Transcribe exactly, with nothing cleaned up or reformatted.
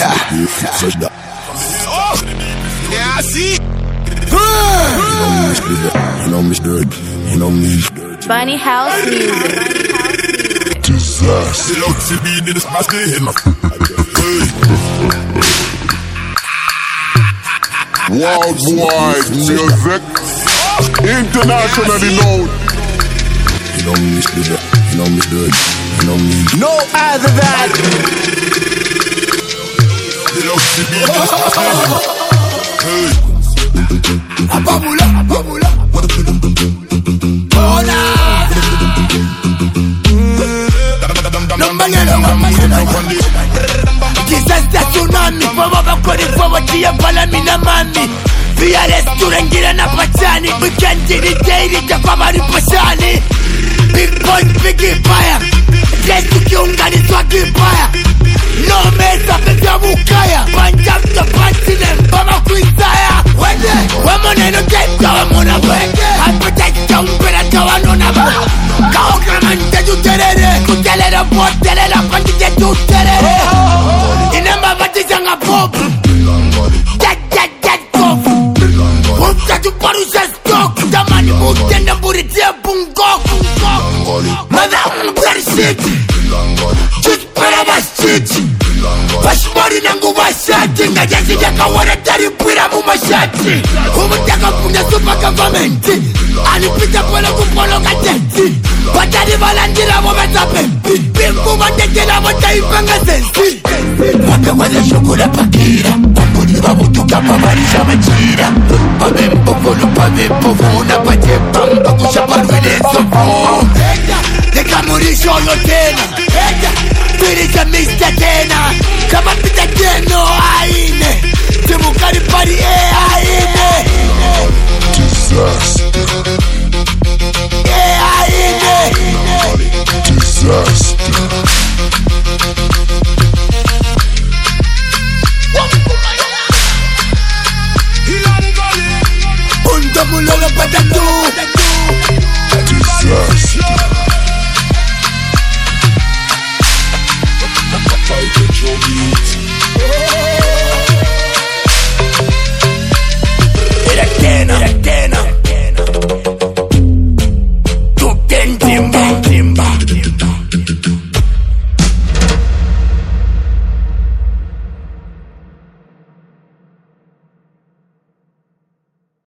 Yeah, I see. You know me stirred, you know me. Bunny House Music. Disaster. Worldwide music, internationally known. You know me stirred, you know me stirred, you know me. No other than. Abamula, abamula. Hola. No mañana, no mañana. Disaster tsunami, baba bakoni forward ya pala mina mami. Via restaurant gira na pachani, weekend ni daily ta kwa ripashani. Big boy, big empire. Yes, tukiungani swaki empire. No mesa pesa mukaya. Panjam to panchile, baba kuisaya. Wende, wamone no tenta wamona wende. Hampata umpera kawa nona ba. Kao kramante juterere. Kutelera botelera panjite juterere. Inamba batizanga pop. Jet jet jet pop. Umta tu parusha stock. Damani mutenda buritia bungo. Mother shit. Just para bashiti. Bashmari nangu bashati. Ngajazi jaka wana tari pira mu mashati. Umutaka kuna super government. Alipita pala kupolo kajeti. Batari valandira momenta pempi. Bimbu mandekela mota ipanga sensi. Waka wale shokura pakira. Pambuni wabutuka pavarisha majira. Pamempo volo pamempo vuna pate pamba kushaparwile sopo. Nikamurisho yo tena. Pirisa mista tena. Kama pita teno aine. Timukari pari ea.